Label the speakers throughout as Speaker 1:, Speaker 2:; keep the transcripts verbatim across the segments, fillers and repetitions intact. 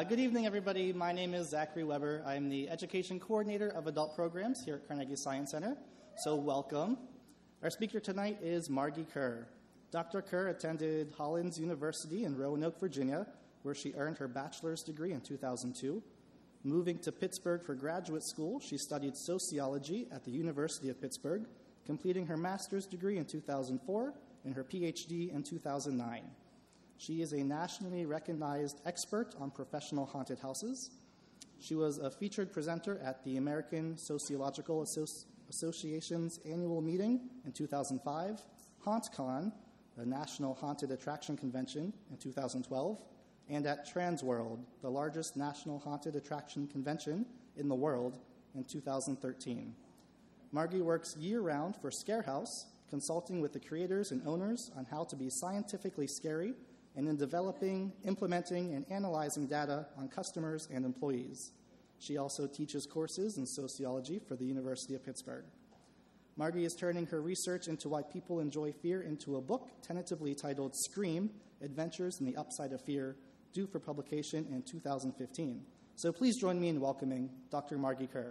Speaker 1: good evening, everybody. My name is Zachary Weber. I'm the Education Coordinator of Adult Programs here at Carnegie Science Center. So welcome. Our speaker tonight is Margie Kerr. Doctor Kerr attended Hollins University in Roanoke, Virginia, where she earned her bachelor's degree in two thousand two. Moving to Pittsburgh for graduate school, she studied sociology at the University of Pittsburgh, completing her master's degree in two thousand four and her P H D in two thousand nine. She is a nationally recognized expert on professional haunted houses. She was a featured presenter at the American Sociological Associ- Association's annual meeting in two thousand five, HauntCon, the National Haunted Attraction Convention, in two thousand twelve, and at Transworld, the largest national haunted attraction convention in the world, in two thousand thirteen. Margie works year-round for Scarehouse, consulting with the creators and owners on how to be scientifically scary and in developing, implementing, and analyzing data on customers and employees. She also teaches courses in sociology for the University of Pittsburgh. Margie is turning her research into why people enjoy fear into a book tentatively titled Scream, Adventures in the Upside of Fear, due for publication in two thousand fifteen. So please join me in welcoming Doctor Margie Kerr.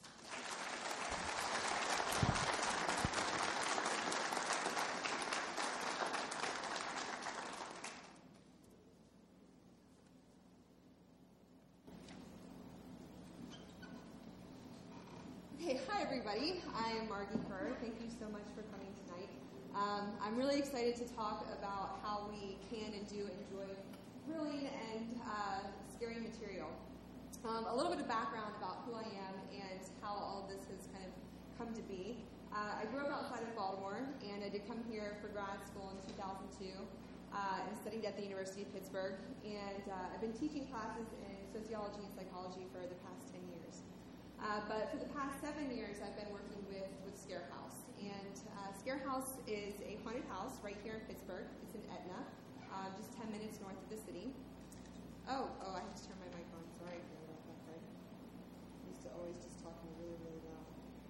Speaker 2: I'm Margie Kerr. Thank you so much for coming tonight. Um, I'm really excited to talk about how we can and do enjoy thrilling and uh, scary material. Um, a little bit of background about who I am and how all of this has kind of come to be. Uh, I grew up outside of Baltimore, and I did come here for grad school in two thousand two uh, and studied at the University of Pittsburgh. And uh, I've been teaching classes in sociology and psychology for the past ten years. Uh, but for the past seven years, I've been working with, with Scarehouse. And uh, Scarehouse is a haunted house right here in Pittsburgh. It's in Etna, uh, just ten minutes north of the city. Oh, oh, I have to turn my mic on. Sorry about that part. I used to always just talking really, really loud.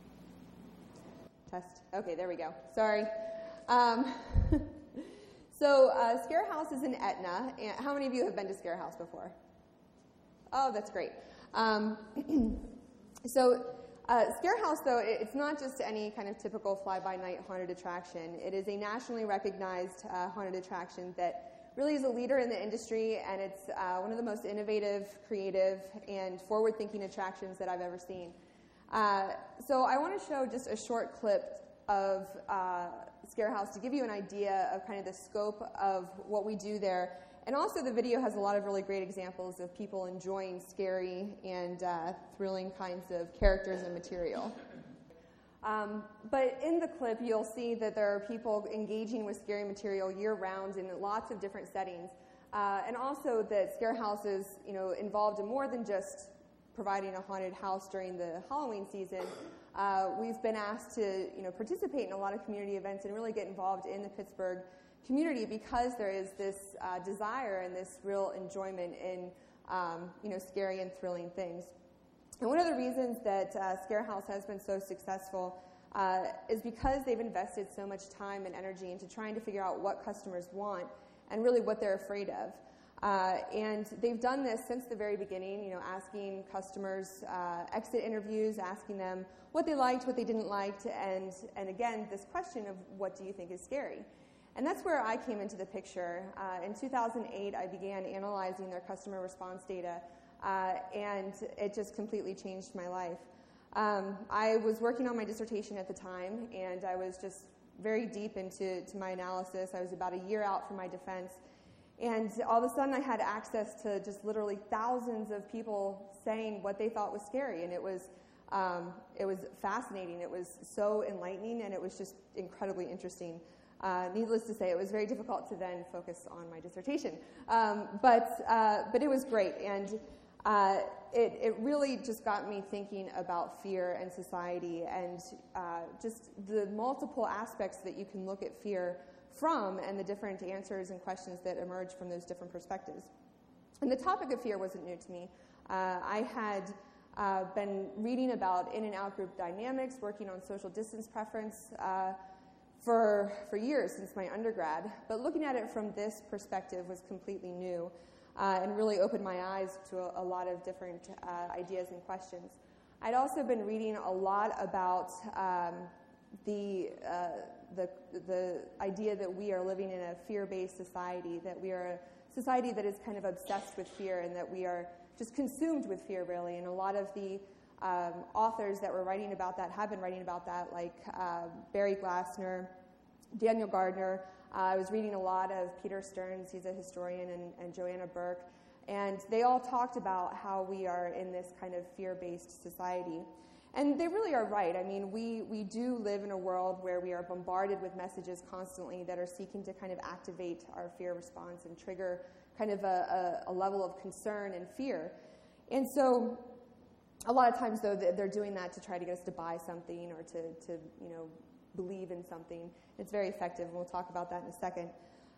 Speaker 2: Test. Okay, there we go. Sorry. Um, so uh, Scarehouse is in Etna. And how many of you have been to Scarehouse before? Oh, that's great. Um, So, uh, Scarehouse, though, it's not just any kind of typical fly-by-night haunted attraction. It is a nationally recognized uh, haunted attraction that really is a leader in the industry, and it's uh, one of the most innovative, creative, and forward-thinking attractions that I've ever seen. Uh, so I want to show just a short clip of uh, Scarehouse to give you an idea of kind of the scope of what we do there. And also the video has a lot of really great examples of people enjoying scary and uh, thrilling kinds of characters and material. Um, but in the clip, you'll see that there are people engaging with scary material year-round in lots of different settings. Uh, and also that Scarehouse is, you know, involved in more than just providing a haunted house during the Halloween season. Uh, we've been asked to, you know, participate in a lot of community events and really get involved in the Pittsburgh community because there is this uh, desire and this real enjoyment in um, you know, scary and thrilling things. And one of the reasons that uh, Scarehouse has been so successful uh, is because they've invested so much time and energy into trying to figure out what customers want and really what they're afraid of. Uh, and they've done this since the very beginning, you know, asking customers uh, exit interviews, asking them what they liked, what they didn't like, and, and again, this question of what do you think is scary? And that's where I came into the picture. Uh, in two thousand eight, I began analyzing their customer response data, uh, and it just completely changed my life. Um, I was working on my dissertation at the time, and I was just very deep into to my analysis. I was about a year out from my defense, and all of a sudden I had access to just literally thousands of people saying what they thought was scary, and it was um, it was fascinating. It was so enlightening, and it was just incredibly interesting. Uh, needless to say, it was very difficult to then focus on my dissertation, um, but uh, but it was great, and uh, it it really just got me thinking about fear and society, and uh, just the multiple aspects that you can look at fear from, and the different answers and questions that emerge from those different perspectives. And the topic of fear wasn't new to me. Uh, I had uh, been reading about in and out group dynamics, working on social distance preference. Uh, For, for years since my undergrad, but looking at it from this perspective was completely new. uh, and really opened my eyes to a, a lot of different uh, ideas and questions. I'd also been reading a lot about um, the, uh, the, the idea that we are living in a fear-based society, that we are a society that is kind of obsessed with fear and that we are just consumed with fear, really. And a lot of the um, authors that were writing about that have been writing about that, like uh, Barry Glassner, Daniel Gardner. Uh, I was reading a lot of Peter Stearns, he's a historian, and, and Joanna Burke. And they all talked about how we are in this kind of fear-based society. And they really are right. I mean, we, we do live in a world where we are bombarded with messages constantly that are seeking to kind of activate our fear response and trigger kind of a, a, a level of concern and fear. And so a lot of times, though, they're doing that to try to get us to buy something or to, to you know, believe in something. It's very effective, and we'll talk about that in a second.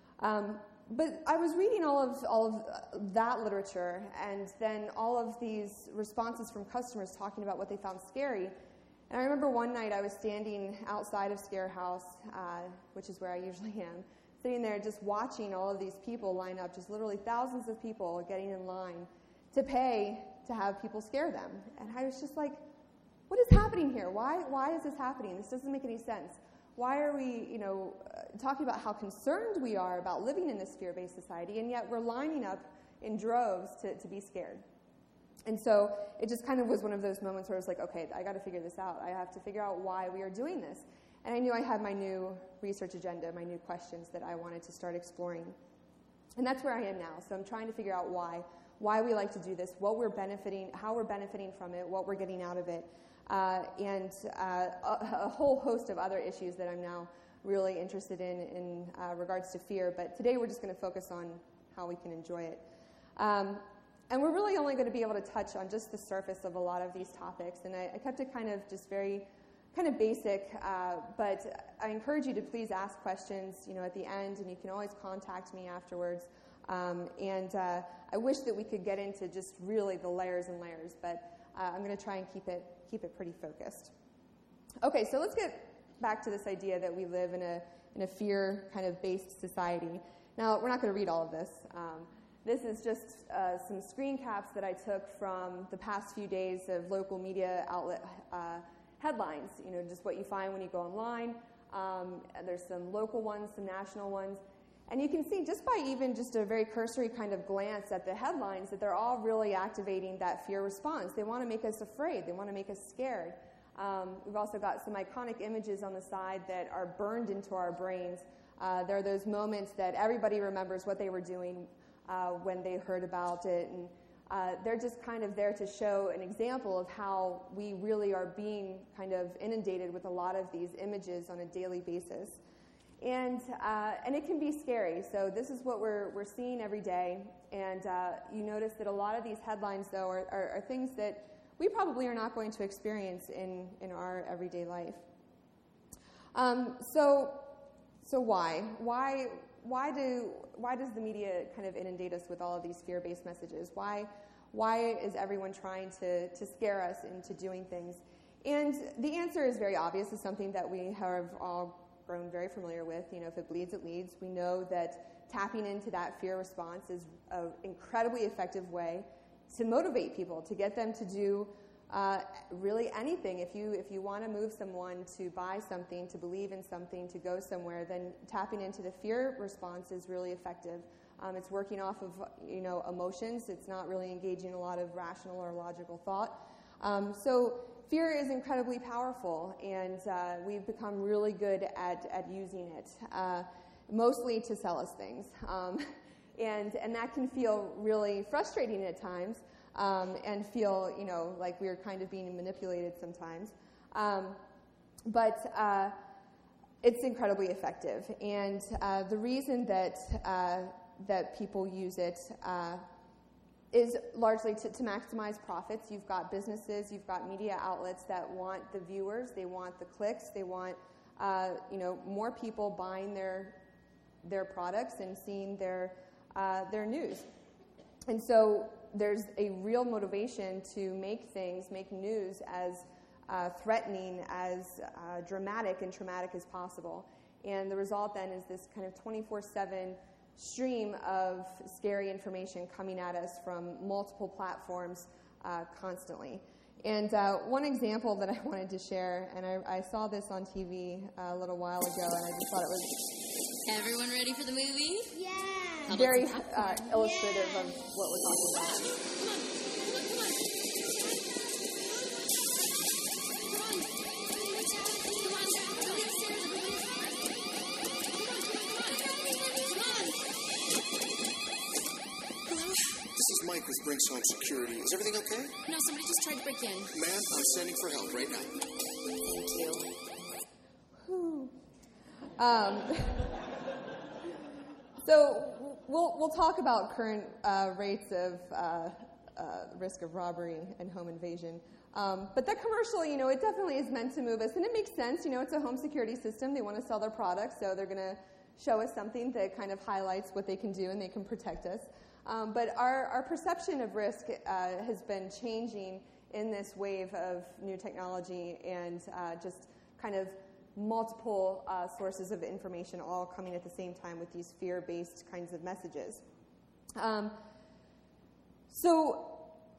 Speaker 2: Um, But I was reading all of all of that literature, and then all of these responses from customers talking about what they found scary. And I remember one night I was standing outside of Scare House, uh, which is where I usually am, sitting there just watching all of these people line up, just literally thousands of people getting in line to pay to have people scare them. And I was just like, what is happening here? Why why is this happening? This doesn't make any sense. Why are we, you know, uh, talking about how concerned we are about living in this fear-based society, and yet we're lining up in droves to, to be scared? And so it just kind of was one of those moments where I was like, okay, I got to figure this out. I have to figure out why we are doing this. And I knew I had my new research agenda, my new questions that I wanted to start exploring. And that's where I am now. So I'm trying to figure out why, why we like to do this, what we're benefiting, how we're benefiting from it, what we're getting out of it. Uh, and uh, a, a whole host of other issues that I'm now really interested in in uh, regards to fear. But today we're just going to focus on how we can enjoy it. Um, and we're really only going to be able to touch on just the surface of a lot of these topics. And I, I kept it kind of just very kind of basic. Uh, but I encourage you to please ask questions, you know, at the end, and you can always contact me afterwards. Um, and uh, I wish that we could get into just really the layers and layers, but uh, I'm going to try and keep it keep it pretty focused. Okay, so let's get back to this idea that we live in a in a fear kind of based society. Now, we're not going to read all of this. Um, this is just uh, some screen caps that I took from the past few days of local media outlet uh, headlines. You know, just what you find when you go online. Um, there's some local ones, some national ones. And you can see just by even just a very cursory kind of glance at the headlines that they're all really activating that fear response. They want to make us afraid. They want to make us scared. Um, we've also got some iconic images on the side that are burned into our brains. Uh, there are those moments that everybody remembers what they were doing uh, when they heard about it. And uh, they're just kind of there to show an example of how we really are being kind of inundated with a lot of these images on a daily basis. And uh, and it can be scary. So this is what we're we're seeing every day. And uh, you notice that a lot of these headlines, though, are, are, are things that we probably are not going to experience in, in our everyday life. Um, so so why why why do why does the media kind of inundate us with all of these fear-based messages? Why why is everyone trying to to scare us into doing things? And the answer is very obvious. It's something that we have all grown very familiar with. You know, if it bleeds, it leads. We know that tapping into that fear response is an incredibly effective way to motivate people, to get them to do uh, really anything. If you if you want to move someone to buy something, to believe in something, to go somewhere, then tapping into the fear response is really effective. Um, it's working off of you know emotions. It's not really engaging a lot of rational or logical thought. Um, so fear is incredibly powerful, and uh, we've become really good at, at using it, uh, mostly to sell us things. Um, and, and that can feel really frustrating at times um, and feel, you know, like we're kind of being manipulated sometimes. Um, but uh, it's incredibly effective. And uh, the reason that, uh, that people use it uh, is largely to, to maximize profits. You've got businesses, you've got media outlets that want the viewers, they want the clicks, they want uh, you know more people buying their their products and seeing their uh, their news. And so there's a real motivation to make things, make news as uh, threatening, as uh, dramatic and traumatic as possible. And the result then is this kind of twenty-four seven stream of scary information coming at us from multiple platforms uh, constantly. And uh, one example that I wanted to share, and I, I saw this on T V a little while ago, and I just thought it was
Speaker 3: Everyone ready for the movie?
Speaker 4: Yeah.
Speaker 2: very uh, illustrative of what we're talking about.
Speaker 4: This is Mike with Brinks Home Security. Is everything okay?
Speaker 3: No, somebody just tried to break in.
Speaker 4: Ma'am, I'm sending for help right now.
Speaker 3: Thank you.
Speaker 2: Whew. Um, so we'll we'll talk about current uh, rates of uh, uh, risk of robbery and home invasion. Um, but that commercial, you know, it definitely is meant to move us, and it makes sense. You know, it's a home security system. They want to sell their products, so they're going to show us something that kind of highlights what they can do and they can protect us. Um, but our, our perception of risk uh, has been changing in this wave of new technology and uh, just kind of multiple uh, sources of information all coming at the same time with these fear-based kinds of messages. Um, so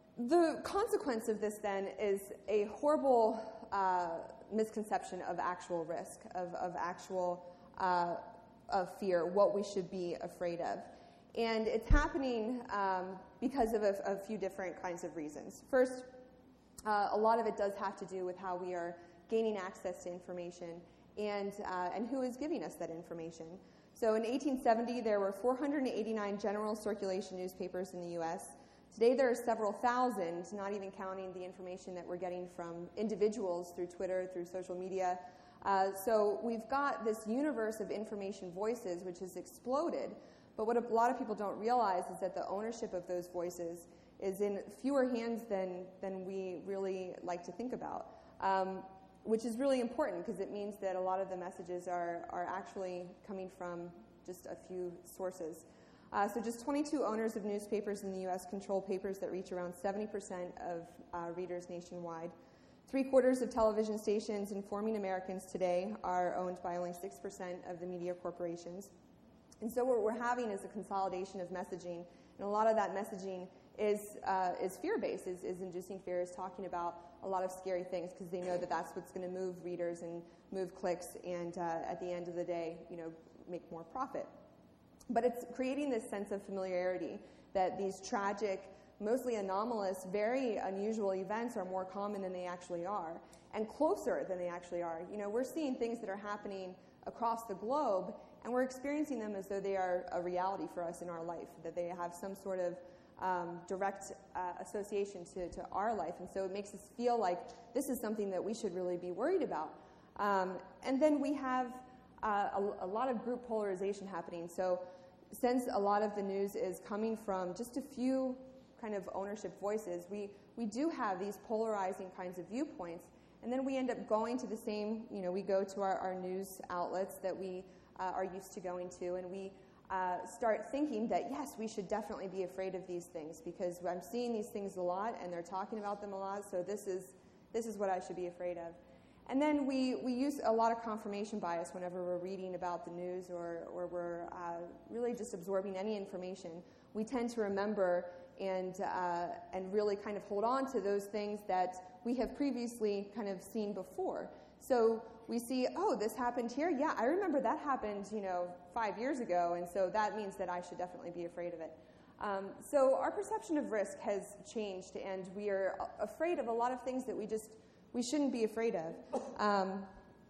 Speaker 2: the consequence of this then is a horrible uh, misconception of actual risk, of, of actual uh, of fear, what we should be afraid of. And it's happening um, because of a, a few different kinds of reasons. First, uh, a lot of it does have to do with how we are gaining access to information and, uh, and who is giving us that information. So in eighteen seventy, there were four hundred eighty-nine general circulation newspapers in the U S. Today, there are several thousand, not even counting the information that we're getting from individuals through Twitter, through social media. Uh, so we've got this universe of information voices, which has exploded. But what a lot of people don't realize is that the ownership of those voices is in fewer hands than, than we really like to think about, um, which is really important because it means that a lot of the messages are, are actually coming from just a few sources. Uh, so just twenty-two owners of newspapers in the U S control papers that reach around seventy percent of uh, readers nationwide. Three-quarters of television stations informing Americans today are owned by only six percent of the media corporations. And so what we're having is a consolidation of messaging, and a lot of that messaging is uh, is fear-based, is, is inducing fear, is talking about a lot of scary things because they know that that's what's going to move readers and move clicks, and uh, at the end of the day, you know, make more profit. But it's creating this sense of familiarity that these tragic, mostly anomalous, very unusual events are more common than they actually are, and closer than they actually are. You know, we're seeing things that are happening across the globe, and we're experiencing them as though they are a reality for us in our life, that they have some sort of um, direct uh, association to, to our life. And so it makes us feel like this is something that we should really be worried about. Um, and then we have uh, a, a lot of group polarization happening. So since a lot of the news is coming from just a few kind of ownership voices, we, we do have these polarizing kinds of viewpoints. And then we end up going to the same, you know, we go to our, our news outlets that we Uh, are used to going to, and we uh, start thinking that, yes, we should definitely be afraid of these things because I'm seeing these things a lot and they're talking about them a lot, so this is this is what I should be afraid of. And then we, we use a lot of confirmation bias whenever we're reading about the news or, or we're uh, really just absorbing any information. We tend to remember and, uh, and really kind of hold on to those things that we have previously kind of seen before. So we see, oh, this happened here? Yeah, I remember that happened, you know, five years ago, and so that means that I should definitely be afraid of it. Um, so our perception of risk has changed, and we are afraid of a lot of things that we just, we shouldn't be afraid of. Um,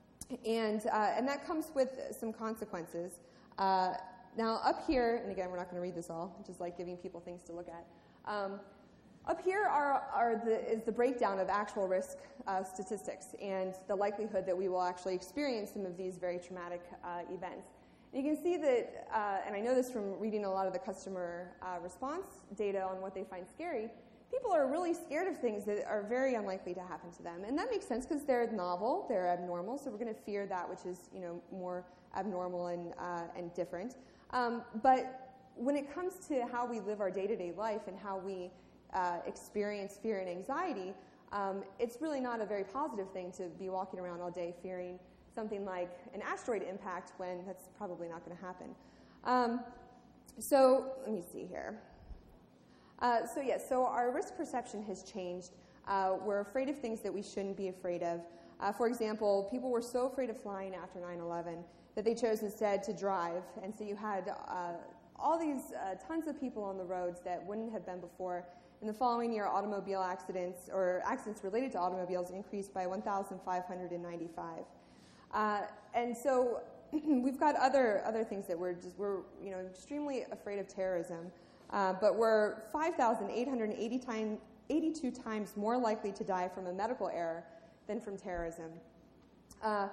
Speaker 2: and, uh, and that comes with some consequences. Uh, now, up here, and again, we're not going to read this all, just like giving people things to look at. Um, Up here are, are the, is the breakdown of actual risk uh, statistics and the likelihood that we will actually experience some of these very traumatic uh, events. And you can see that, uh, and I know this from reading a lot of the customer uh, response data on what they find scary, people are really scared of things that are very unlikely to happen to them. And that makes sense because they're novel, they're abnormal, so we're going to fear that which is, you know, more abnormal and, uh, and different. Um, but when it comes to how we live our day-to-day life and how we Uh, experience fear and anxiety, um, it's really not a very positive thing to be walking around all day fearing something like an asteroid impact when that's probably not going to happen. Um, so let me see here. Uh, so yes, yeah, so our risk perception has changed. Uh, we're afraid of things that we shouldn't be afraid of. Uh, for example, people were so afraid of flying after nine eleven that they chose instead to drive. And so you had uh, all these uh, tons of people on the roads that wouldn't have been before. In the following year, automobile accidents or accidents related to automobiles increased by one thousand five hundred ninety-five. Uh, and so we've got other other things that we're just we're you know extremely afraid of terrorism, uh, but we're five thousand eight hundred eighty-two times more likely to die from a medical error than from terrorism. Uh,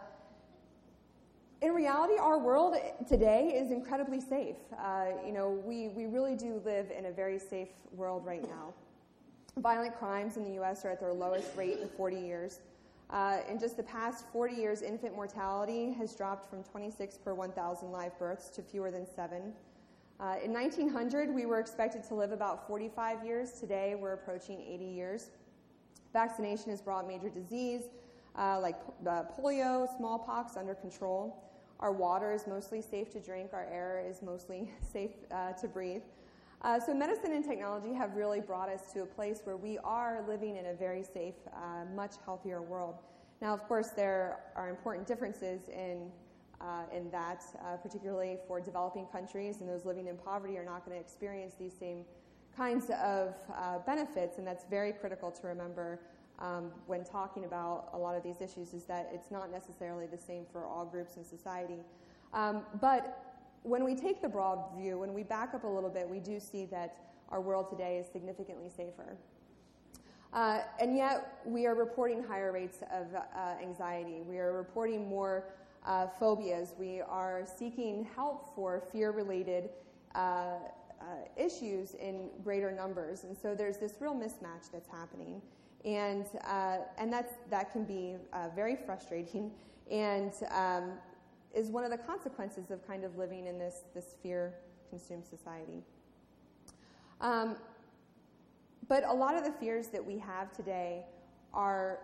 Speaker 2: in reality, our world today is incredibly safe. Uh, you know, we, we really do live in a very safe world right now. Violent crimes in the U S are at their lowest rate in forty years. Uh, in just the past forty years, infant mortality has dropped from twenty-six per one thousand live births to fewer than seven. Uh, in nineteen hundred, we were expected to live about forty-five years. Today, we're approaching eighty years. Vaccination has brought major disease uh, like uh, polio, smallpox under control. Our water is mostly safe to drink. Our air is mostly safe uh, to breathe. Uh, so medicine and technology have really brought us to a place where we are living in a very safe, uh, much healthier world. Now, of course, there are important differences in uh, in that, uh, particularly for developing countries, and those living in poverty are not going to experience these same kinds of uh, benefits, and that's very critical to remember um, when talking about a lot of these issues, is that it's not necessarily the same for all groups in society. Um, but when we take the broad view, when we back up a little bit, we do see that our world today is significantly safer. Uh, and yet, we are reporting higher rates of uh, anxiety. We are reporting more uh, phobias. We are seeking help for fear-related uh, uh, issues in greater numbers. And so there's this real mismatch that's happening. And, uh, and that's, that can be uh, very frustrating and um, is one of the consequences of kind of living in this, this fear-consumed society. Um, But a lot of the fears that we have today are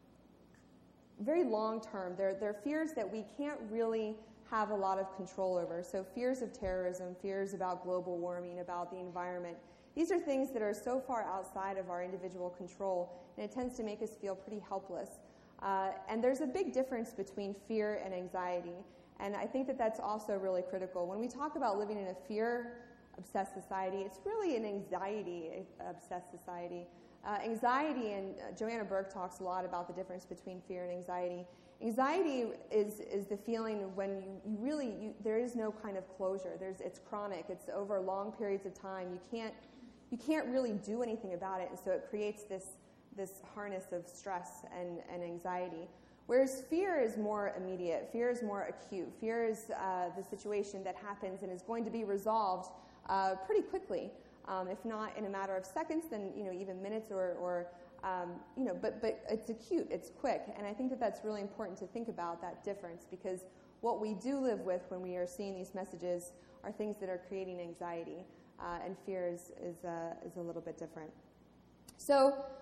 Speaker 2: very long-term. They're, they're fears that we can't really have a lot of control over. So fears of terrorism, fears about global warming, about the environment. These are things that are so far outside of our individual control, and it tends to make us feel pretty helpless. Uh, and there's a big difference between fear and anxiety. And I think that that's also really critical. When we talk about living in a fear obsessed society, it's really an anxiety-obsessed society. Uh, anxiety, and uh, Joanna Burke talks a lot about the difference between fear and anxiety. Anxiety is is the feeling when you, you really, you, there is no kind of closure. There's, it's chronic. It's over long periods of time. You can't, you can't really do anything about it, and so it creates this, this harness of stress and, and anxiety. Whereas fear is more immediate. Fear is more acute. Fear is uh, the situation that happens and is going to be resolved Uh, pretty quickly, um, if not in a matter of seconds, then you know even minutes or, or um, you know. But but it's acute, it's quick, and I think that that's really important to think about that difference, because what we do live with when we are seeing these messages are things that are creating anxiety, uh, and fear is is, uh, is a little bit different. So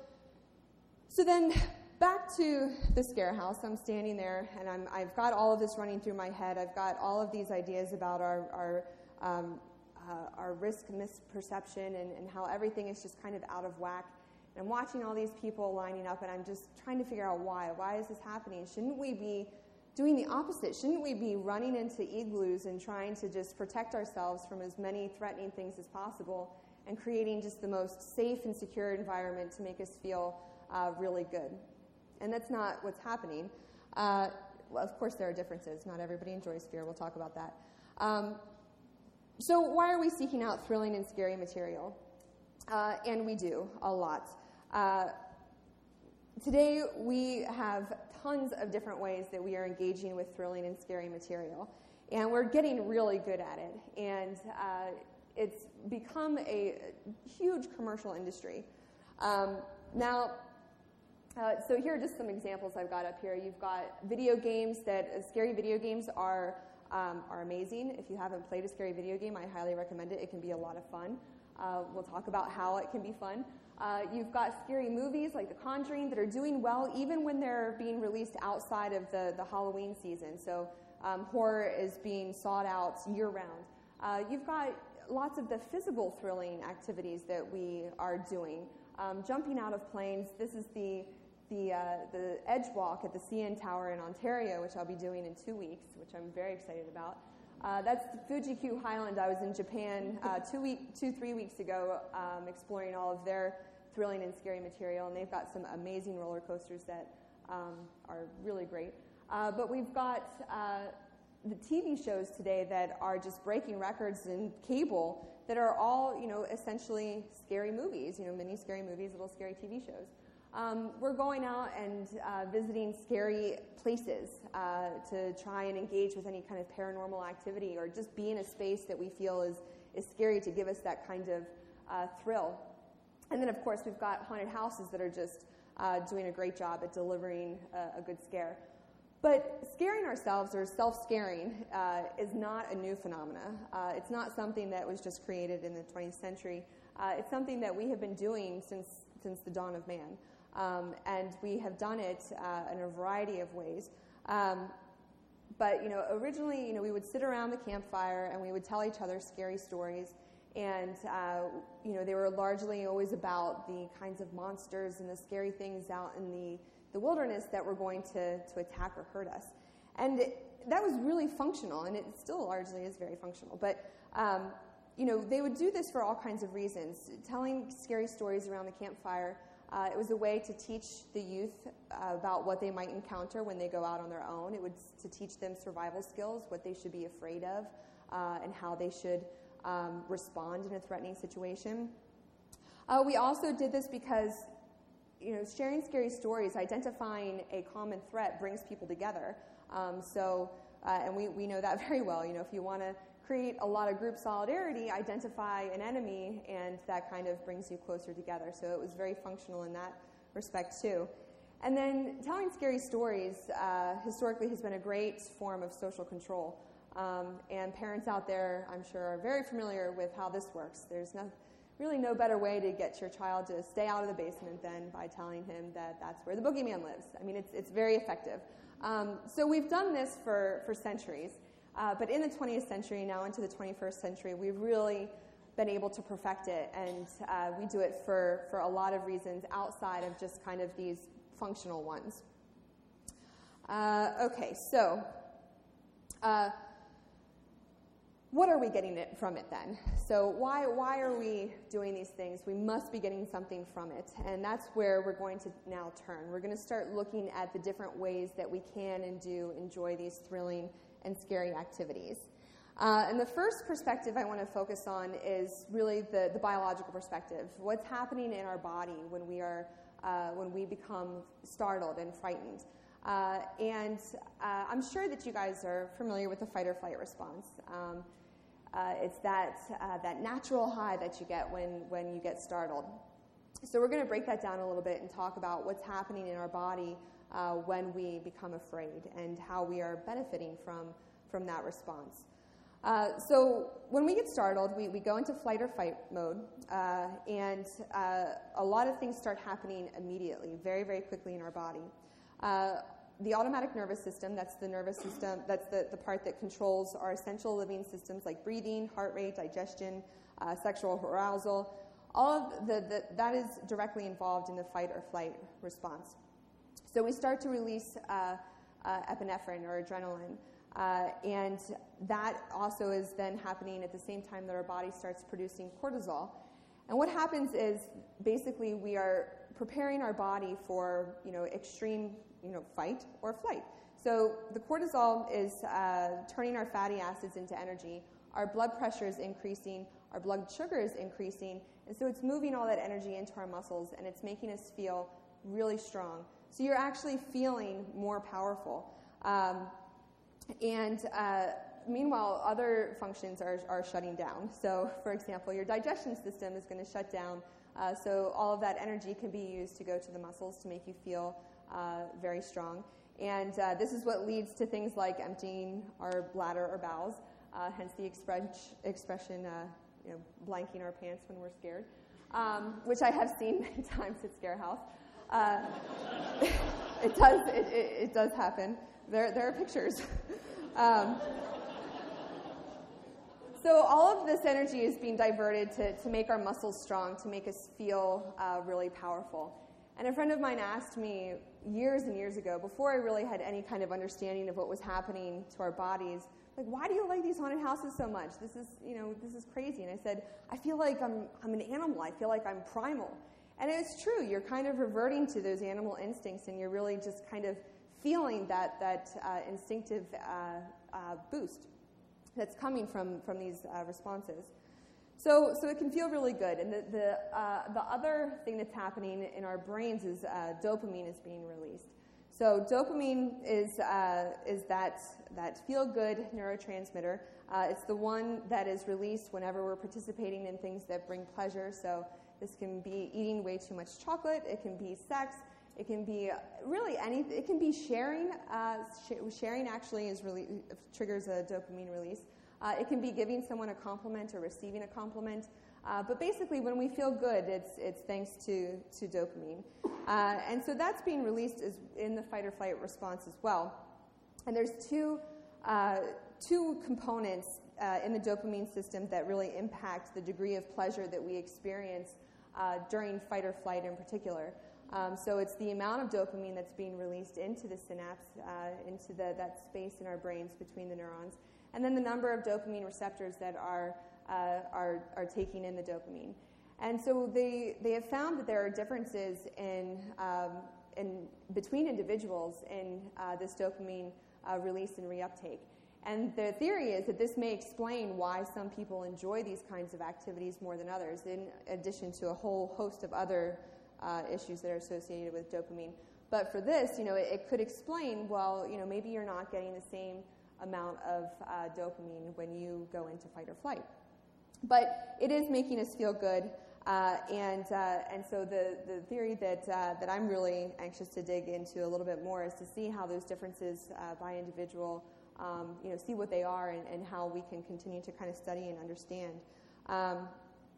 Speaker 2: so then back to the scare house. I'm standing there, and I'm I've got all of this running through my head. I've got all of these ideas about our our um, Uh, our risk misperception and, and how everything is just kind of out of whack. And I'm watching all these people lining up, and I'm just trying to figure out why. Why is this happening? Shouldn't we be doing the opposite? Shouldn't we be running into igloos and trying to just protect ourselves from as many threatening things as possible and creating just the most safe and secure environment to make us feel uh, really good? And that's not what's happening. Uh, well, of course, there are differences. Not everybody enjoys fear. We'll talk about that. Um, So why are we seeking out thrilling and scary material? Uh, and we do, a lot. Uh, today, we have tons of different ways that we are engaging with thrilling and scary material. And we're getting really good at it. And uh, it's become a huge commercial industry. Um, now, uh, so here are just some examples I've got up here. You've got video games that, uh, scary video games are Um, are amazing. If you haven't played a scary video game, I highly recommend it. It can be a lot of fun. Uh, we'll talk about how it can be fun. Uh, you've got scary movies like The Conjuring that are doing well even when they're being released outside of the, the Halloween season. So um, horror is being sought out year-round. Uh, you've got lots of the physical thrilling activities that we are doing. Um, jumping out of planes. This is the the uh, the edge walk at the C N Tower in Ontario, which I'll be doing in two weeks, which I'm very excited about. Uh, that's Fuji-Q Highland. I was in Japan uh, two week, two three weeks ago, um, exploring all of their thrilling and scary material, and they've got some amazing roller coasters that um, are really great. Uh, but we've got uh, the T V shows today that are just breaking records in cable that are all, you know, essentially scary movies, you know, mini scary movies, little scary T V shows. Um, we're going out and uh, visiting scary places uh, to try and engage with any kind of paranormal activity or just be in a space that we feel is, is scary to give us that kind of uh, thrill. And then, of course, we've got haunted houses that are just uh, doing a great job at delivering a, a good scare. But scaring ourselves or self-scaring uh, is not a new phenomena. Uh, it's not something that was just created in the twentieth century. Uh, it's something that we have been doing since since the dawn of man. Um, and we have done it uh, in a variety of ways. Um, but, you know, originally, you know, we would sit around the campfire and we would tell each other scary stories. And, uh, you know, they were largely always about the kinds of monsters and the scary things out in the, the wilderness that were going to, to attack or hurt us. And it, that was really functional, and it still largely is very functional. But, um, you know, they would do this for all kinds of reasons. Telling scary stories around the campfire, Uh, it was a way to teach the youth uh, about what they might encounter when they go out on their own. It was to teach them survival skills, what they should be afraid of, uh, and how they should um, respond in a threatening situation. Uh, we also did this because, you know, sharing scary stories, identifying a common threat brings people together. Um, so, uh, and we, we know that very well. You know, if you want to create a lot of group solidarity, identify an enemy, and that kind of brings you closer together. So it was very functional in that respect too. And then telling scary stories uh, historically has been a great form of social control. Um, and parents out there, I'm sure, are very familiar with how this works. There's no, really no better way to get your child to stay out of the basement than by telling him that that's where the boogeyman lives. I mean, it's, it's very effective. Um, so we've done this for, for centuries. Uh, but in the twentieth century, now into the twenty-first century, we've really been able to perfect it, and uh, we do it for, for a lot of reasons outside of just kind of these functional ones. Uh, okay, so uh, what are we getting it from it then? So why, why are we doing these things? We must be getting something from it, and that's where we're going to now turn. We're going to start looking at the different ways that we can and do enjoy these thrilling and scary activities. Uh, and the first perspective I want to focus on is really the, the biological perspective. What's happening in our body when we are uh, when we become startled and frightened. Uh, and uh, I'm sure that you guys are familiar with the fight or flight response. Um, uh, it's that uh, that natural high that you get when, when you get startled. So we're going to break that down a little bit and talk about what's happening in our body Uh, when we become afraid and how we are benefiting from, from that response. Uh, so when we get startled, we, we go into flight or fight mode, uh, and uh, a lot of things start happening immediately, very, very quickly in our body. Uh, the automatic nervous system, that's the nervous system, that's the, the part that controls our essential living systems like breathing, heart rate, digestion, uh, sexual arousal, all of the, the, that is directly involved in the fight or flight response. So we start to release uh, uh, epinephrine or adrenaline, uh, and that also is then happening at the same time that our body starts producing cortisol. And what happens is basically we are preparing our body for, you know, extreme, you know, fight or flight. So the cortisol is uh, turning our fatty acids into energy. Our blood pressure is increasing. Our blood sugar is increasing. And so it's moving all that energy into our muscles, and it's making us feel really strong. So you're actually feeling more powerful. Um, and uh, meanwhile, other functions are, are shutting down. So, for example, your digestion system is going to shut down. Uh, so all of that energy can be used to go to the muscles to make you feel uh, very strong. And uh, this is what leads to things like emptying our bladder or bowels, uh, hence the express, expression, uh, you know, blanking our pants when we're scared, um, which I have seen many times at Scare House. Uh, it does. It, it, it does happen. There, there are pictures. um, So all of this energy is being diverted to, to make our muscles strong, to make us feel uh, really powerful. And a friend of mine asked me years and years ago, before I really had any kind of understanding of what was happening to our bodies, like, why do you like these haunted houses so much? This is, you know, this is crazy. And I said, I feel like I'm, I'm an animal. I feel like I'm primal. And it's true. You're kind of reverting to those animal instincts, and you're really just kind of feeling that, that uh, instinctive uh, uh, boost that's coming from, from these uh, responses. So, so it can feel really good. And the, the, uh, the other thing that's happening in our brains is uh, dopamine is being released. So dopamine is, uh, is that, that feel-good neurotransmitter. Uh, it's the one that is released whenever we're participating in things that bring pleasure. So this can be eating way too much chocolate. It can be sex. It can be really anything. It can be sharing. Uh, sh- sharing actually is really triggers a dopamine release. Uh, it can be giving someone a compliment or receiving a compliment. Uh, but basically, when we feel good, it's it's thanks to, to dopamine. Uh, and so that's being released as in the fight or flight response as well. And there's two, uh, two components uh, in the dopamine system that really impact the degree of pleasure that we experience uh, during fight or flight in particular. Um, so it's the amount of dopamine that's being released into the synapse, uh, into the, that space in our brains between the neurons, and then the number of dopamine receptors that are uh, are, are taking in the dopamine. And so they they have found that there are differences in um, in between individuals in uh, this dopamine uh, release and reuptake. And the theory is that this may explain why some people enjoy these kinds of activities more than others, in addition to a whole host of other uh, issues that are associated with dopamine. But for this, you know, it, it could explain, well, you know, maybe you're not getting the same amount of uh, dopamine when you go into fight or flight. But it is making us feel good, uh, and uh, and so the, the theory that uh, that I'm really anxious to dig into a little bit more is to see how those differences uh, by individual, um, you know, see what they are and, and how we can continue to kind of study and understand. Um,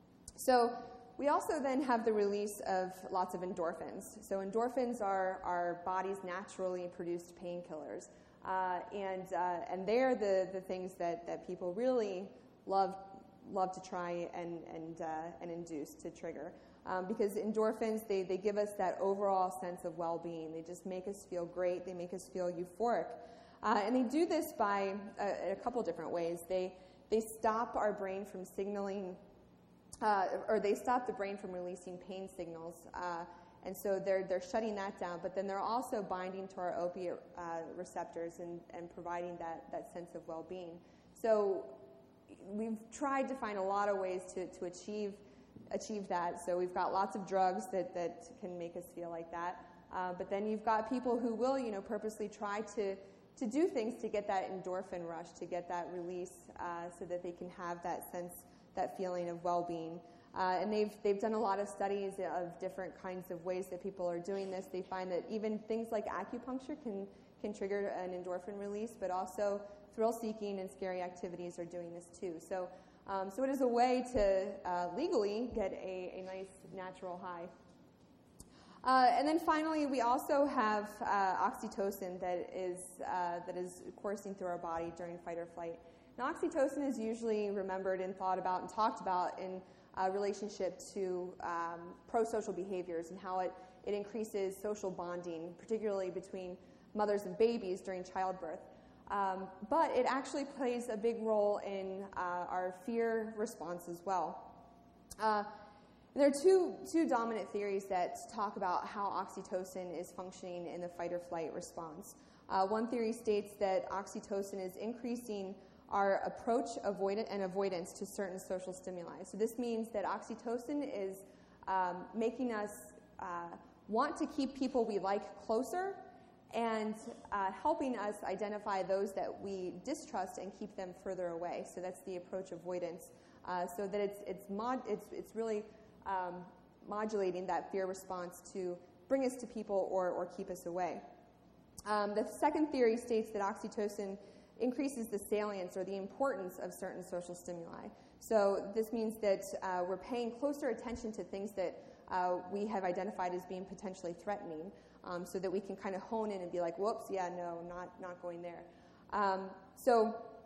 Speaker 2: so we also then have the release of lots of endorphins. So endorphins are our body's naturally produced painkillers. Uh, and uh, and they're the, the things that, that people really love love to try and and uh, and induce to trigger, um, because endorphins they, they give us that overall sense of well-being. They just make us feel great. They make us feel euphoric, uh, and they do this by a, a couple different ways. They they stop our brain from signaling, uh, or they stop the brain from releasing pain signals. Uh, And so they're they're shutting that down, but then they're also binding to our opiate uh, receptors and, and providing that, that sense of well-being. So we've tried to find a lot of ways to, to achieve achieve that. So we've got lots of drugs that, that can make us feel like that. Uh, but then you've got people who will, you know, purposely try to, to do things to get that endorphin rush, to get that release uh, so that they can have that sense, that feeling of well-being. Uh, and they've they've done a lot of studies of different kinds of ways that people are doing this. They find that even things like acupuncture can, can trigger an endorphin release, but also thrill-seeking and scary activities are doing this too. So um, so it is a way to uh, legally get a, a nice natural high. Uh, and then finally, we also have uh, oxytocin that is uh, that is coursing through our body during fight or flight. Now, oxytocin is usually remembered and thought about and talked about in Uh, relationship to um, pro-social behaviors and how it, it increases social bonding, particularly between mothers and babies during childbirth. Um, but it actually plays a big role in uh, our fear response as well. Uh, there are two, two dominant theories that talk about how oxytocin is functioning in the fight or flight response. Uh, one theory states that oxytocin is increasing our approach avoidant and avoidance to certain social stimuli. So this means that oxytocin is um, making us uh, want to keep people we like closer and uh, helping us identify those that we distrust and keep them further away. So that's the approach avoidance. Uh, so that it's it's mod it's it's really um, modulating that fear response to bring us to people or or keep us away. Um, the second theory states that oxytocin increases the salience or the importance of certain social stimuli. So this means that uh, we're paying closer attention to things that uh, we have identified as being potentially threatening, um, so that we can kind of hone in and be like, whoops, yeah, no, not not going there. Um, so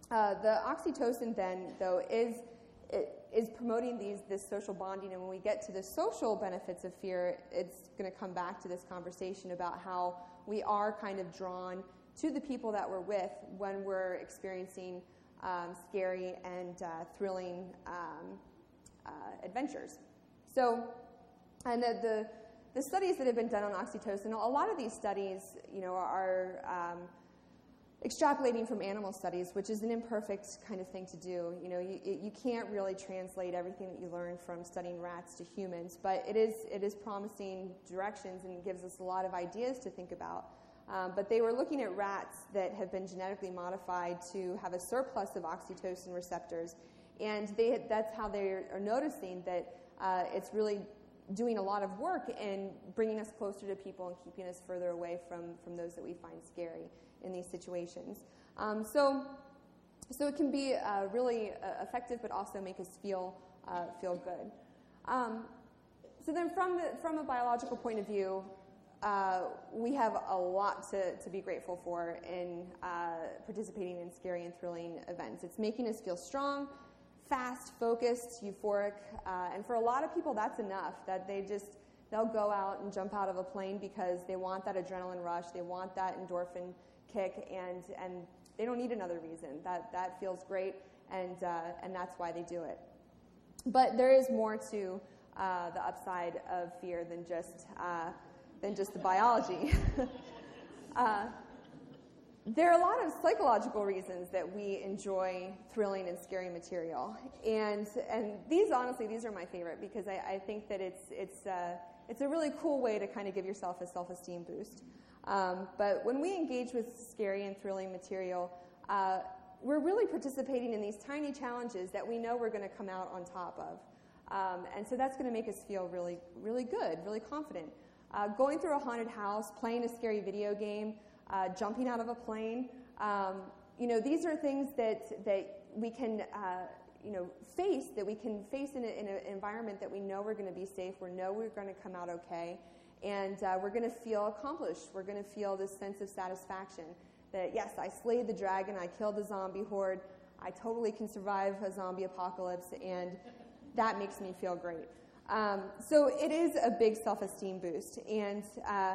Speaker 2: Uh, the oxytocin then, though, is it is promoting these this social bonding, and when we get to the social benefits of fear, it's going to come back to this conversation about how we are kind of drawn to the people that we're with when we're experiencing um, scary and uh, thrilling um, uh, adventures. So, and the, the the studies that have been done on oxytocin, a lot of these studies, you know, are um, extrapolating from animal studies, which is an imperfect kind of thing to do. You know, you, you can't really translate everything that you learn from studying rats to humans, but it is it is promising directions and gives us a lot of ideas to think about. Um, but they were looking at rats that have been genetically modified to have a surplus of oxytocin receptors, and they that's how they are noticing that uh, it's really doing a lot of work in bringing us closer to people and keeping us further away from, from those that we find scary in these situations. Um, so, so it can be uh, really uh, effective, but also make us feel uh, feel good. Um, so then, from the, from a biological point of view, uh, we have a lot to, to be grateful for in uh, participating in scary and thrilling events. It's making us feel strong, fast, focused, euphoric, uh, and for a lot of people, that's enough. That they just they'll go out and jump out of a plane because they want that adrenaline rush, they want that endorphin kick, and and they don't need another reason. That that feels great, and uh, and that's why they do it. But there is more to uh, the upside of fear than just uh, than just the biology. uh, there are a lot of psychological reasons that we enjoy thrilling and scary material, and and these honestly these are my favorite because I, I think that it's it's uh, it's a really cool way to kind of give yourself a self-esteem boost. Um, but when we engage with scary and thrilling material, uh, we're really participating in these tiny challenges that we know we're going to come out on top of. Um, and so that's going to make us feel really, really good, really confident. Uh, going through a haunted house, playing a scary video game, uh, jumping out of a plane, um, you know, these are things that, that we can, uh, you know, face, that we can face in, a, in an environment that we know we're going to be safe, we know we're going to come out okay. And uh, we're going to feel accomplished. We're going to feel this sense of satisfaction that, yes, I slayed the dragon, I killed the zombie horde, I totally can survive a zombie apocalypse, and that makes me feel great. Um, so it is a big self-esteem boost. And uh,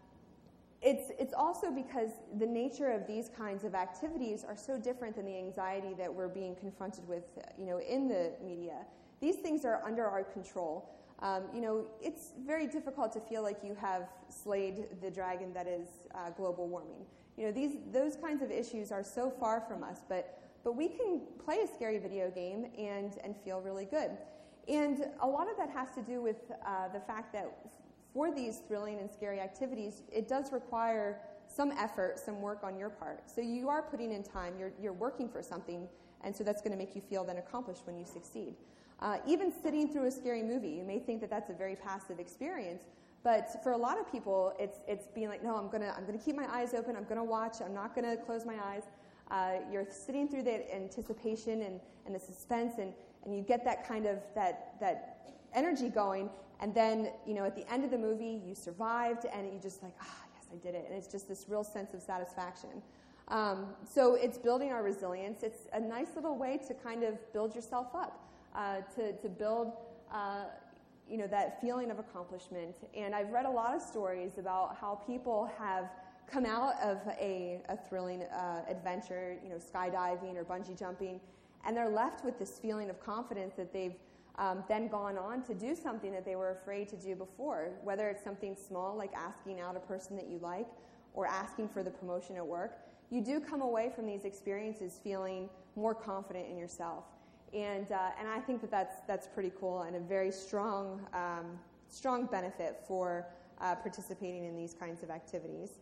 Speaker 2: it's, it's also because the nature of these kinds of activities are so different than the anxiety that we're being confronted with, you know, in the media. These things are under our control. Um, you know, it's very difficult to feel like you have slayed the dragon that is uh, global warming. You know, these those kinds of issues are so far from us, but but we can play a scary video game and and feel really good. And a lot of that has to do with uh, the fact that for these thrilling and scary activities, it does require some effort, some work on your part. So you are putting in time, you're you're working for something, and so that's going to make you feel then accomplished when you succeed. Uh, even sitting through a scary movie, you may think that that's a very passive experience, but for a lot of people, it's it's being like, no, I'm gonna I'm gonna keep my eyes open, I'm gonna watch, I'm not gonna close my eyes. Uh, you're sitting through that anticipation and, and the suspense, and, and you get that kind of that that energy going, and then you know at the end of the movie, you survived, and you just like, ah, yes, I did it, and it's just this real sense of satisfaction. Um, so it's building our resilience. It's a nice little way to kind of build yourself up. Uh, to, to build, uh, you know, that feeling of accomplishment. And I've read a lot of stories about how people have come out of a, a thrilling uh, adventure, you know, skydiving or bungee jumping, and they're left with this feeling of confidence that they've um, then gone on to do something that they were afraid to do before, whether it's something small like asking out a person that you like or asking for the promotion at work. You do come away from these experiences feeling more confident in yourself. And uh, and I think that that's that's pretty cool and a very strong um, strong benefit for uh, participating in these kinds of activities.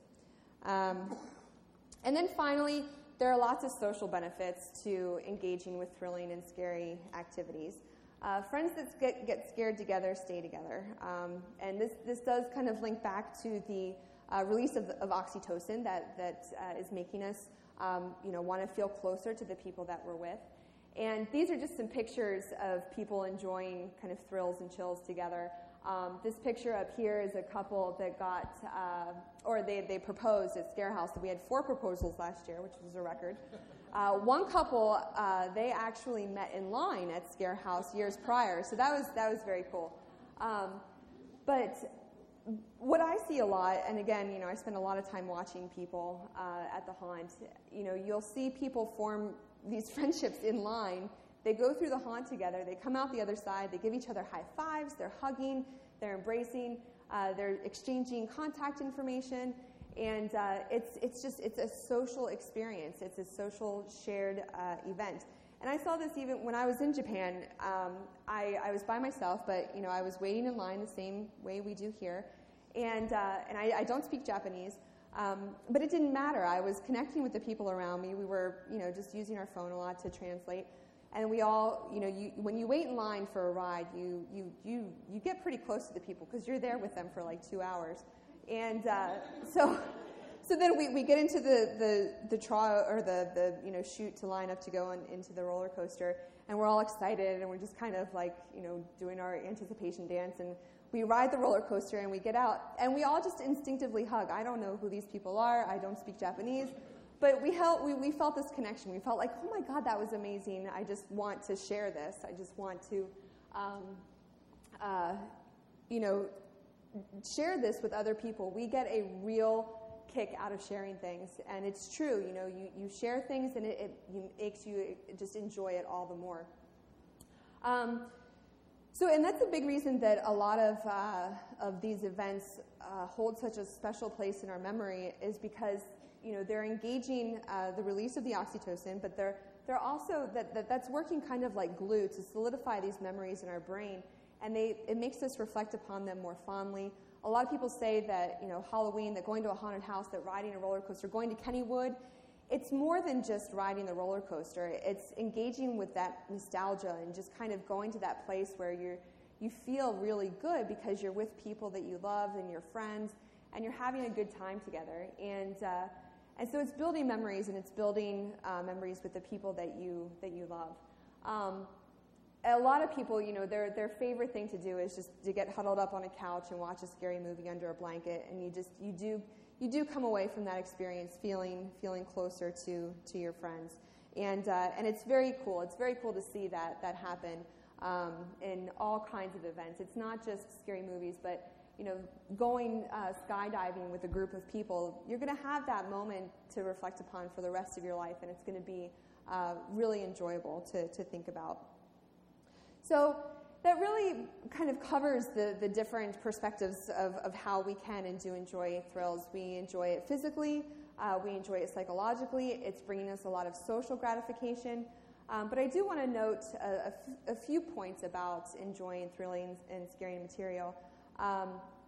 Speaker 2: Um, and then finally, there are lots of social benefits to engaging with thrilling and scary activities. Uh, friends that get, get scared together stay together, um, and this this does kind of link back to the uh, release of, of oxytocin that that uh, is making us um, you know want to feel closer to the people that we're with. And these are just some pictures of people enjoying kind of thrills and chills together. Um, this picture up here is a couple that got, uh, or they, they proposed at Scare House. We had four proposals last year, which was a record. Uh, one couple, uh, they actually met in line at Scare House years prior, so that was that was very cool. Um, but what I see a lot, and again, you know, I spend a lot of time watching people uh, at the haunt. You know, you'll see people form these friendships in line. They go through the haunt together. They come out the other side. They give each other high fives. They're hugging. They're embracing. Uh, they're exchanging contact information. And uh, it's it's just it's a social experience. It's a social shared uh, event. And I saw this even when I was in Japan. Um, I, I was by myself, but you know I was waiting in line the same way we do here. And uh, and I, I don't speak Japanese, um, but it didn't matter. I was connecting with the people around me. We were you know just using our phone a lot to translate. And we all, you know, you, when you wait in line for a ride, you you you you get pretty close to the people because you're there with them for like two hours. And uh, so, so then we, we get into the the the trial or the the you know chute to line up to go on, into the roller coaster, and we're all excited and we're just kind of like you know doing our anticipation dance, and we ride the roller coaster and we get out and we all just instinctively hug. I don't know who these people are. I don't speak Japanese, but we felt we, we felt this connection. We felt like, oh my God, that was amazing. I just want to share this. I just want to, um, uh, you know. share this with other people. We get a real kick out of sharing things, and it's true. You know, you, you share things, and it, it makes you just enjoy it all the more. Um, so, and that's a big reason that a lot of uh, of these events uh, hold such a special place in our memory is because you know they're engaging uh, the release of the oxytocin, but they're they're also that, that that's working kind of like glue to solidify these memories in our brain. And they, it makes us reflect upon them more fondly. A lot of people say that, you know, Halloween, that going to a haunted house, that riding a roller coaster, going to Kennywood, it's more than just riding the roller coaster. It's engaging with that nostalgia and just kind of going to that place where you're, you feel really good because you're with people that you love and your friends, and you're having a good time together. And uh, and so it's building memories, and it's building uh, memories with the people that you that you love. Um, A lot of people, you know, their their favorite thing to do is just to get huddled up on a couch and watch a scary movie under a blanket, and you just you do you do come away from that experience feeling feeling closer to to your friends, and uh, and it's very cool. It's very cool to see that that happen um, in all kinds of events. It's not just scary movies, but you know, going uh, skydiving with a group of people. You're going to have that moment to reflect upon for the rest of your life, and it's going to be uh, really enjoyable to to think about. So that really kind of covers the, the different perspectives of, of how we can and do enjoy thrills. We enjoy it physically. Uh, we enjoy it psychologically. It's bringing us a lot of social gratification. Um, but I do want to note a, a, f- a few points about enjoying thrilling and scary material. Um,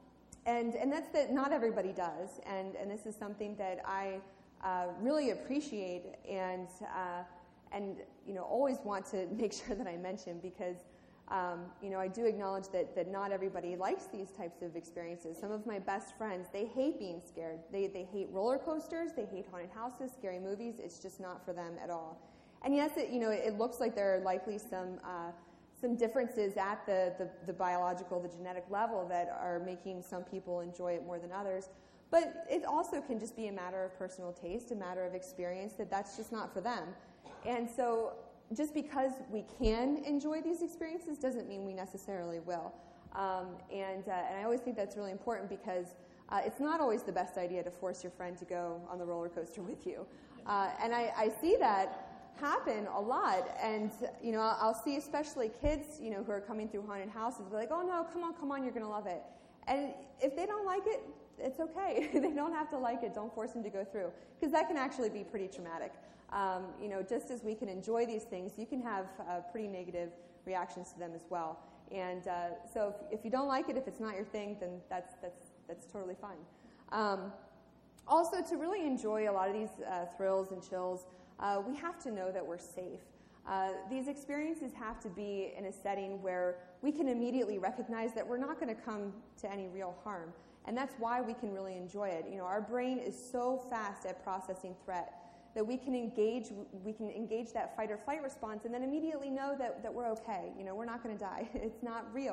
Speaker 2: and, and that's that not everybody does. And, and this is something that I uh, really appreciate and uh, and you know always want to make sure that I mention, because um, you know I do acknowledge that that not everybody likes these types of experiences. Some of my best friends, they hate being scared. They they hate roller coasters. They hate haunted houses, scary movies. It's just not for them at all. And yes, it, you know it looks like there are likely some uh, some differences at the, the the biological, the genetic level that are making some people enjoy it more than others. But it also can just be a matter of personal taste, a matter of experience, that that's just not for them. And so just because we can enjoy these experiences doesn't mean we necessarily will. Um, and, uh, and I always think that's really important, because uh, it's not always the best idea to force your friend to go on the roller coaster with you. Uh, and I, I see that happen a lot. And, you know, I'll, I'll see especially kids, you know, who are coming through haunted houses, be like, oh, no, come on, come on, you're going to love it. And if they don't like it, it's okay. They don't have to like it. Don't force them to go through, because that can actually be pretty traumatic. Um, you know, just as we can enjoy these things, you can have uh, pretty negative reactions to them as well. And uh, so, if, if you don't like it, if it's not your thing, then that's that's that's totally fine. Um, also, to really enjoy a lot of these uh, thrills and chills, uh, we have to know that we're safe. Uh, these experiences have to be in a setting where we can immediately recognize that we're not going to come to any real harm. And that's why we can really enjoy it. You know, our brain is so fast at processing threat that we can engage we can engage that fight or flight response and then immediately know that, that we're okay. You know, we're not going to die. It's not real.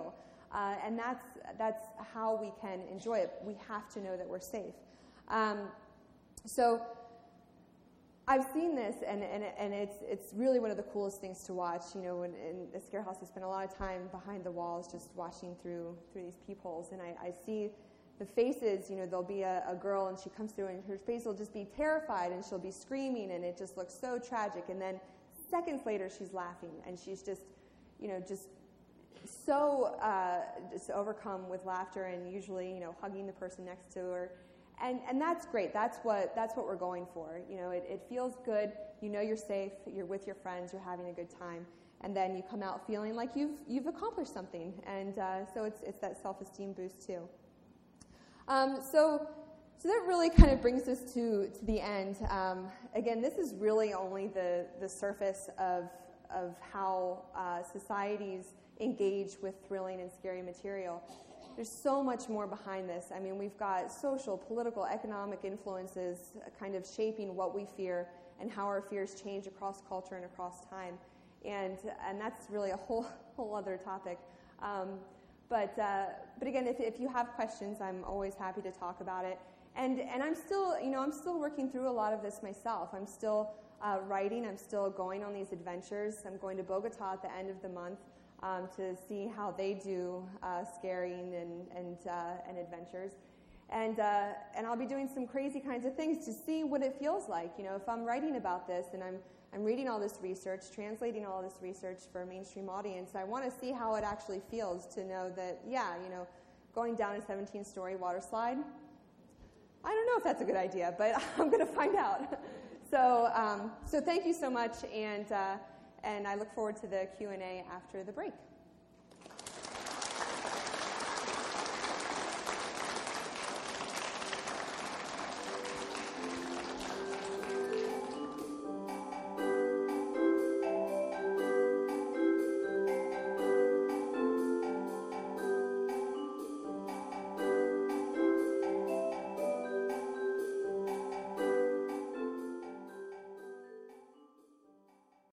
Speaker 2: Uh, and that's that's how we can enjoy it. We have to know that we're safe. Um, so I've seen this, and, and and it's it's really one of the coolest things to watch. You know, when, in the scare house, I spend a lot of time behind the walls, just watching through through these peepholes, and I, I see the faces. You know, there'll be a, a girl, and she comes through, and her face will just be terrified, and she'll be screaming, and it just looks so tragic. And then seconds later, she's laughing, and she's just, you know, just so uh, just overcome with laughter, and usually, you know, hugging the person next to her. And and that's great. That's what that's what we're going for. You know, it, it feels good. You know you're safe. You're with your friends. You're having a good time. And then you come out feeling like you've you've accomplished something. And uh, so it's it's that self-esteem boost too. Um, so so that really kind of brings us to to the end. Um, again, this is really only the the surface of of how uh, societies engage with thrilling and scary material. There's so much more behind this. I mean, we've got social, political, economic influences kind of shaping what we fear and how our fears change across culture and across time. And and that's really a whole whole other topic. Um, but uh, but again, if if you have questions, I'm always happy to talk about it. And and I'm still, you know, I'm still working through a lot of this myself. I'm still uh, writing. I'm still going on these adventures. I'm going to Bogota at the end of the month. Um, to see how they do uh, scaring and and, uh, and adventures, and uh, and I'll be doing some crazy kinds of things to see what it feels like. You know, if I'm writing about this and I'm I'm reading all this research, translating all this research for a mainstream audience, I want to see how it actually feels to know that, yeah, you know, going down a seventeen-story water slide. I don't know if that's a good idea, but I'm going to find out. So um, so thank you so much, and. Uh, And I look forward to the Q and A after the break.